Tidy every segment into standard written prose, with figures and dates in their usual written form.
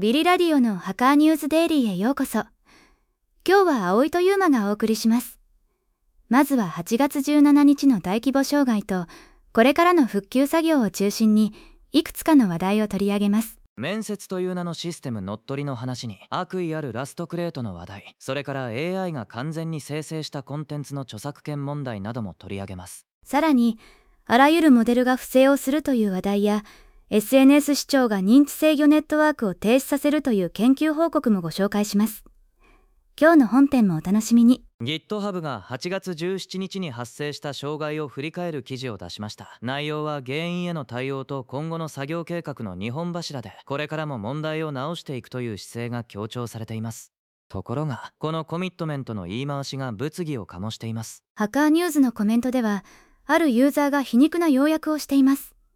ビリラディオのハカーニュースデイリーへようこそ。今日は葵とユーマがお送りします。まずは8月17日の大規模障害と、これからの復旧作業を中心に、いくつかの話題を取り上げます。 面接という名のシステム乗っ取りの話に、悪意あるラストクレートの話題、それから AI が完全に生成したコンテンツの著作権問題なども取り上げます。 さらに、あらゆるモデルが不正をするという話題や、SNS 視聴が認知制御ネットワークを停止させるという研究報告もご紹介します。今日の本編もお楽しみに。 GitHub が8月17日に発生した障害を振り返る記事を出しました。内容は原因への対応と今後の作業計画の2本柱で、これからも問題を直していくという姿勢が強調されています。ところが、このコミットメントの言い回しが物議を醸しています。 ハカーニュースのコメントでは、あるユーザーが皮肉な要約をしています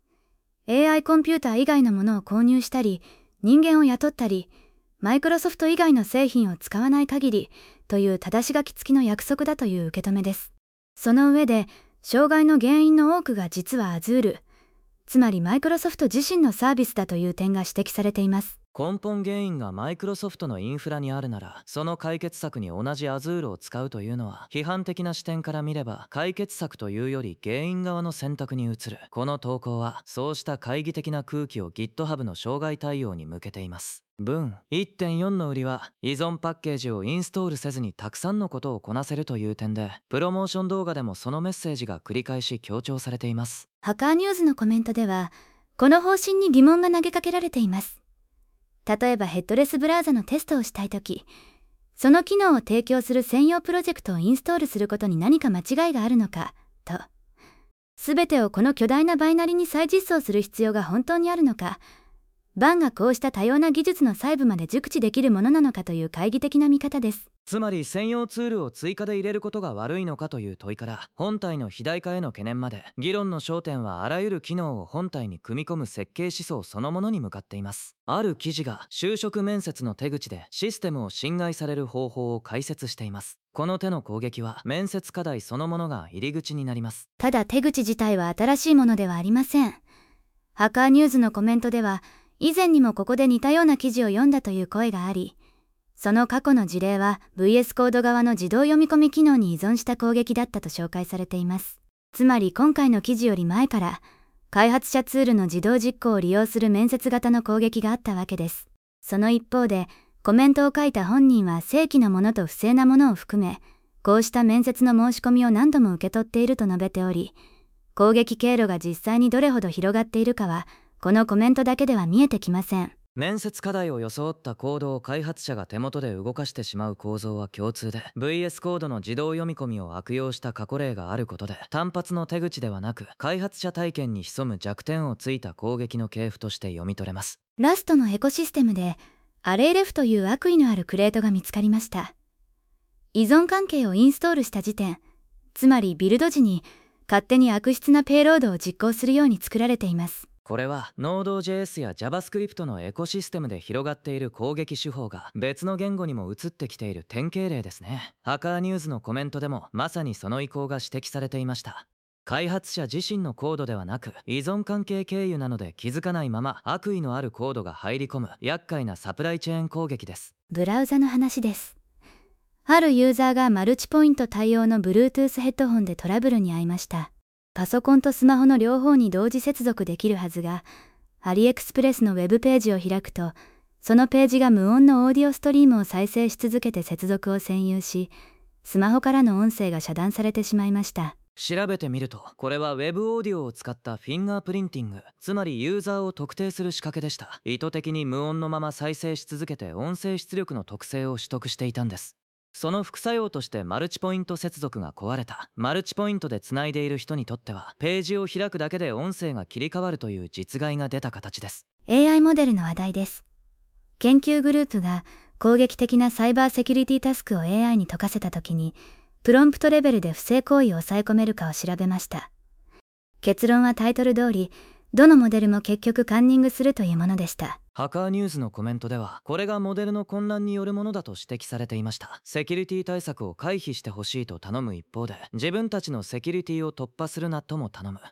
。AI コンピューター以外のものを購入したり、人間を雇ったり、マイクロソフト以外の製品を使わない限りという正し書き付きの約束だという受け止めです。その上で、障害の原因の多くが実は Azure、つまりマイクロソフト自身のサービスだという点が指摘されています。 根本原因がマイクロソフトのインフラにあるなら、その解決策に同じ Azure を使うというのは、批判的な視点から見れば解決策というより原因側の選択に移る。この投稿はそうした懐疑的な空気を GitHub の障害対応に向けています。文 1.4 の売りは、依存パッケージをインストールせずにたくさんのことをこなせるという点で、プロモーション動画でもそのメッセージが繰り返し強調されています。 ハカーニュースのコメントでは、この方針に疑問が投げかけられています。例えばヘッドレスブラウザのテストをしたいとき、その機能を提供する専用プロジェクトをインストールすることに何か間違いがあるのか、と。すべてをこの巨大なバイナリに再実装する必要が本当にあるのか、バンがこうした多様な技術の細部まで熟知できるものなのかという懐疑的な見方です。 つまり専用ツールを追加で入れることが悪いのかという問いから、本体の肥大化への懸念まで、議論の焦点はあらゆる機能を本体に組み込む設計思想そのものに向かっています。ある記事が就職面接の手口でシステムを侵害される方法を解説しています。この手の攻撃は面接課題そのものが入り口になります。 ただ手口自体は新しいものではありません。ハカーニュースのコメントでは、以前にもここで似たような記事を読んだという声があり、その過去の事例は VS コード側の自動読み込み機能に依存した攻撃だったと紹介されています。つまり今回の記事より前から、開発者ツールの自動実行を利用する面接型の攻撃があったわけです。その一方で、コメントを書いた本人は正規のものと不正なものを含め、こうした面接の申し込みを何度も受け取っていると述べており、攻撃経路が実際にどれほど広がっているかは、このコメントだけでは見えてきません。 面接課題を装ったコードを開発者が手元で動かしてしまう構造は共通で、 VS コードの自動読み込みを悪用した過去例があることで、単発の手口ではなく開発者体験に潜む弱点をついた攻撃の系譜として読み取れます。 ラストのエコシステムでアレイレフという悪意のあるクレートが見つかりました。依存関係をインストールした時点、つまりビルド時に勝手に悪質なペイロードを実行するように作られています。 これは Node.js や JavaScript のエコシステムで広がっている攻撃手法が別の言語にも移ってきている典型例ですね。ハカーニュースのコメントでもまさにその意向が指摘されていました。開発者自身のコードではなく、依存関係経由なので気づかないまま悪意のあるコードが入り込む厄介なサプライチェーン攻撃です。 ブラウザの話です。あるユーザーがマルチポイント対応の Bluetooth ヘッドホンでトラブルに遭いました。パソコンとスマホの両方に同時接続できるはずが、アリエクスプレスのウェブページを開くと、そのページが無音のオーディオストリームを再生し続けて接続を占有し、スマホからの音声が遮断されてしまいました。 調べてみると、これはウェブオーディオを使ったフィンガープリンティング、つまりユーザーを特定する仕掛けでした。意図的に無音のまま再生し続けて音声出力の特性を取得していたんです。その副作用としてマルチポイント接続が壊れた。マルチポイントでつないでいる人にとっては、ページを開くだけで音声が切り替わるという実害が出た形です。 AI モデルの話題です。研究グループが攻撃的なサイバーセキュリティタスクを AI に解かせたときに、プロンプトレベルで不正行為を抑え込めるかを調べました。結論はタイトル通り、どのモデルも結局カンニングするというものでした。 ハカーニュースのコメントでは、これがモデルの混乱によるものだと指摘されていました。セキュリティ対策を回避してほしいと頼む一方で、自分たちのセキュリティを突破するなとも頼む。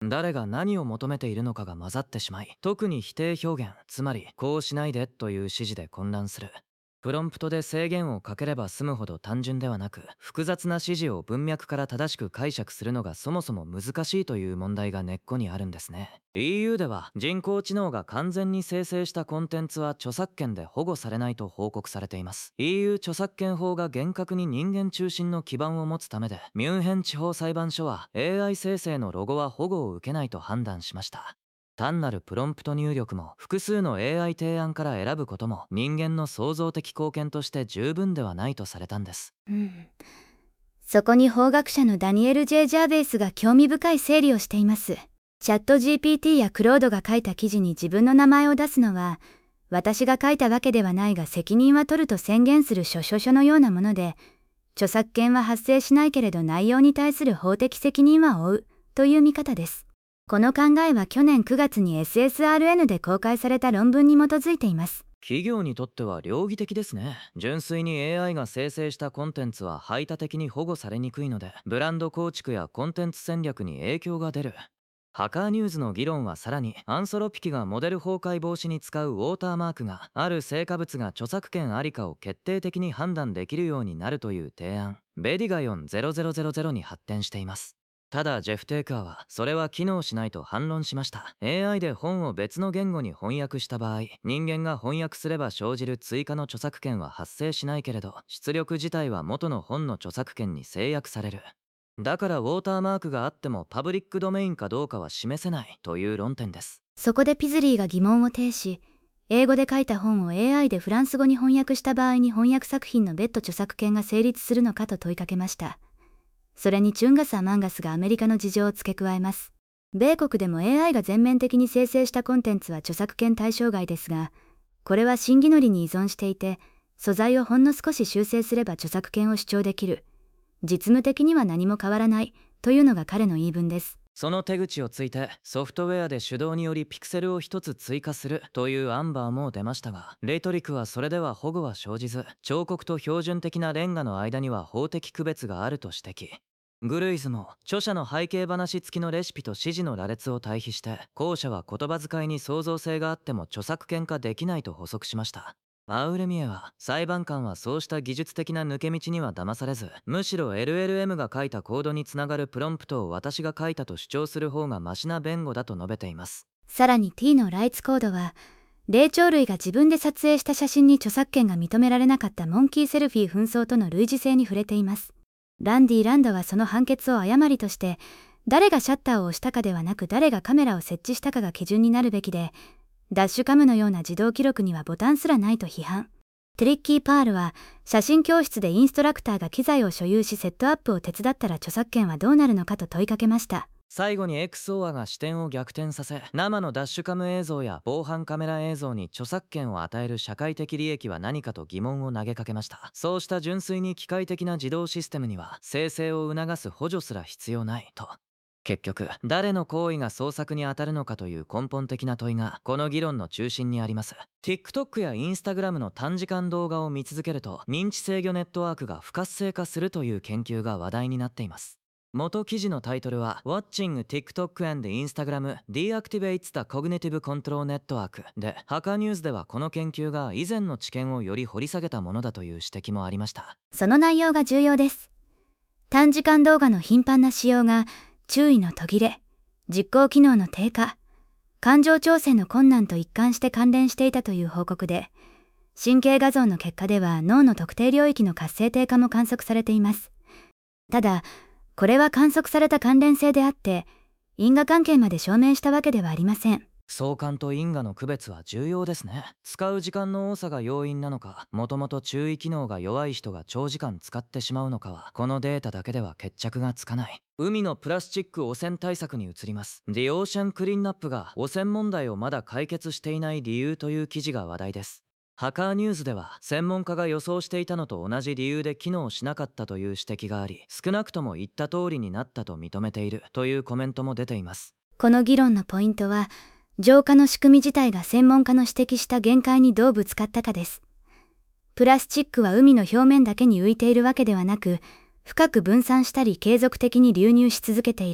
誰が何を求めているのかが混ざってしまい、特に否定表現、つまりこうしないでという指示で混乱する。プロンプトで制限をかければ済むほど単純ではなく、複雑な指示を文脈から正しく解釈するのがそもそも難しいという問題が根っこにあるんですね。EU では人工知能が完全に生成したコンテンツは著作権で保護されないと報告されています。 EU 著作権法が厳格に人間中心の基盤を持つためで、ミュンヘン地方裁判所は AI 生成のロゴは保護を受けないと判断しました。単なるプロンプト入力も複数の AI 提案から選ぶことも人間の創造的貢献として十分ではないとされたんです。 そこに法学者のダニエル・ J・ジャーベイスが興味深い整理をしています。チャット GPT やクロードが書いた記事に自分の名前を出すのは、私が書いたわけではないが責任は取ると宣言する書のようなもので、著作権は発生しないけれど内容に対する法的責任は負うという見方です。この考えは去年9月に SSRN で公開された論文に基づいています。 企業にとっては両義的ですね。純粋に AI が生成したコンテンツは排他的に保護されにくいので、ブランド構築やコンテンツ戦略に影響が出る。ハカーニューズの議論はさらに、アンソロピキがモデル崩壊防止に使うウォーターマークがある成果物が著作権ありかを決定的に判断できるようになるという提案、ベディガヨン0000に発展しています。ただジェフ・テイカーはそれは機能しないと反論しました。 AI で本を別の言語に翻訳した場合、人間が翻訳すれば生じる追加の著作権は発生しないけれど、出力自体は元の本の著作権に制約される。だからウォーターマークがあってもパブリックドメインかどうかは示せないという論点です。 そこでピズリーが疑問を呈し、英語で書いた本を AI でフランス語に翻訳した場合に翻訳作品の別途著作権が成立するのかと問いかけました。それにチュンガス・アマンガスがアメリカの事情を付け加えます。米国でも AI が全面的に生成したコンテンツは著作権対象外ですが、これは審議則に依存していて、素材をほんの少し修正すれば著作権を主張できる。実務的には何も変わらないというのが彼の言い分です。 その手口をついてソフトウェアで手動によりピクセルを一つ追加するというアンバーも出ましたが、レトリクはそれでは保護は生じず、彫刻と標準的なレンガの間には法的区別があると指摘。グルイズも著者の背景話付きのレシピと指示の羅列を対比して、後者は言葉遣いに創造性があっても著作権化できないと補足しました。アウレミエは、裁判官はそうした技術的な抜け道には騙されず、むしろ LLM が書いたコードにつながるプロンプトを私が書いたと主張する方がマシな弁護だと述べています。 さらに T のライツコードは、霊長類が自分で撮影した写真に著作権が認められなかったモンキーセルフィー紛争との類似性に触れています。ランディ・ランドはその判決を誤りとして、誰がシャッターを押したかではなく誰がカメラを設置したかが基準になるべきで、ダッシュカムのような自動記録にはボタンすらないと批判。トリッキー・パールは、写真教室でインストラクターが機材を所有しセットアップを手伝ったら著作権はどうなるのかと問いかけました。 最後に XOR が視点を逆転させ、生のダッシュカム映像や防犯カメラ映像に著作権を与える社会的利益は何かと疑問を投げかけました。そうした純粋に機械的な自動システムには生成を促す補助すら必要ないと。結局、誰の行為が創作に当たるのかという根本的な問いがこの議論の中心にあります。 TikTok や Instagram の短時間動画を見続けると認知制御ネットワークが不活性化するという研究が話題になっています。元記事のタイトルは Watching TikTok and Instagram Deactivates the Cognitive Control Network で、ハカーニューズではこの研究が以前の知見をより掘り下げたものだという指摘もありました。 その内容が重要です。短時間動画の頻繁な使用が注意の途切れ、実行機能の低下、感情調整の困難と一貫して関連していたという報告で、神経画像の結果では脳の特定領域の活性低下も観測されています。ただ、これは観測された関連性であって、因果関係まで証明したわけではありません。 相関と因果の区別は重要ですね。使う時間の多さが要因なのか、もともと注意機能が弱い人が長時間使ってしまうのかは、このデータだけでは決着がつかない。海のプラスチック汚染対策に移ります。 The Ocean Cleanup が汚染問題をまだ解決していない理由という記事が話題です。ハカーニューズでは専門家が予想していたのと同じ理由で機能しなかったという指摘があり、少なくとも言った通りになったと認めているというコメントも出ています。 この議論のポイントは、浄化の仕組み自体が専門家の指摘した限界にどうぶつかったかです。プラスチックは海の表面だけに浮いているわけではなく、深く分散したり継続的に流入し続けている。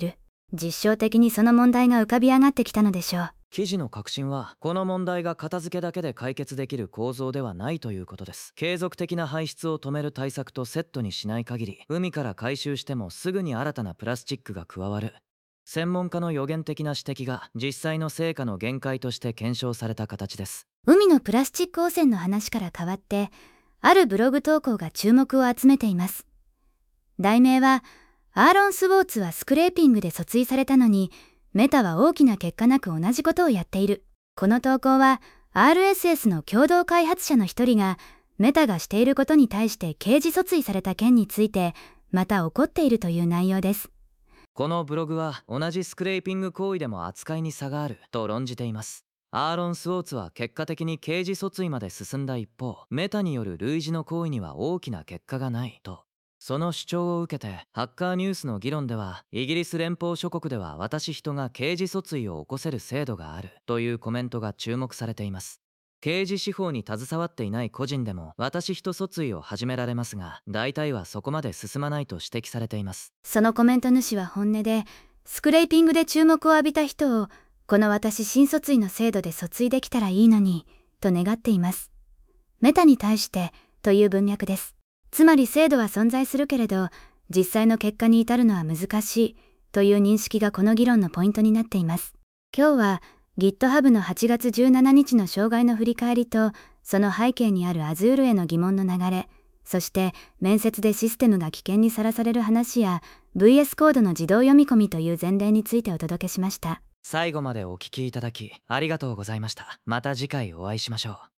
実証的にその問題が浮かび上がってきたのでしょう。 記事の核心は、この問題が片付けだけで解決できる構造ではないということです。継続的な排出を止める対策とセットにしない限り、海から回収してもすぐに新たなプラスチックが加わる。専門家の予言的な指摘が実際の成果の限界として検証された形です。 海のプラスチック汚染の話から変わって、あるブログ投稿が注目を集めています。題名は、アーロン・スウォーツはスクレーピングで訴追されたのに、メタは大きな結果なく同じことをやっている。この投稿は RSS の共同開発者の一人がメタがしていることに対して刑事訴追された件についてまた怒っているという内容です。 このブログは同じスクレーピング行為でも扱いに差があると論じています。アーロン・スウォーツは結果的に刑事訴追まで進んだ一方、メタによる類似の行為には大きな結果がないと。その主張を受けて、ハッカーニュースの議論では、イギリス連邦諸国では私人が刑事訴追を起こせる制度があるというコメントが注目されています。刑事司法に携わっていない個人でも私人訴追を始められますが、大体はそこまで進まないと指摘されています。 そのコメント主は本音で、スクレーピングで注目を浴びた人を、この私新訴追の制度で訴追できたらいいのに、と願っています。メタに対して、という文脈です。つまり制度は存在するけれど、実際の結果に至るのは難しい、という認識がこの議論のポイントになっています。今日は、GitHub の8月17日の障害の振り返りと、その背景にある Azure への疑問の流れ、そして面接でシステムが危険にさらされる話や、VS コードの自動読み込みという前例についてお届けしました。 最後までお聞きいただき、ありがとうございました。また次回お会いしましょう。